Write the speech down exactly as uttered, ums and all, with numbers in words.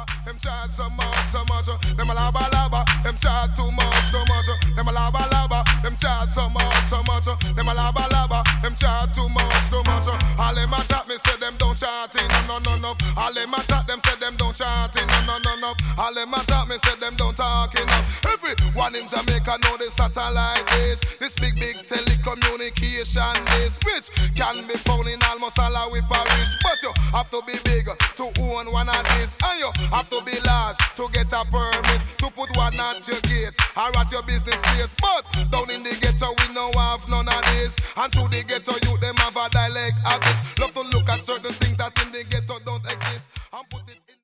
them charge so much, so much. Them a laba laba, them charge too much, too much. Them a laba laba, them charge so much, so much. Them a laba laba, them charge too much, too much. All them a chat, me say them don't chat in, no, no, no, no. All them a chat, them say them don't chat in, no, no, no, no. All them a chat, me say them don't talk enough. Everyone in Jamaica know the satellite dish, this big, big telecommunication dish, which can be found in almost all our parish. But you have to be big to own one of these, and you have to be large to get a permit to put one at your gates or at your business place. But down in the ghetto we no have none of this, and through the ghetto you them have a dialect habit. Love to look at certain things that in the ghetto don't exist and put it in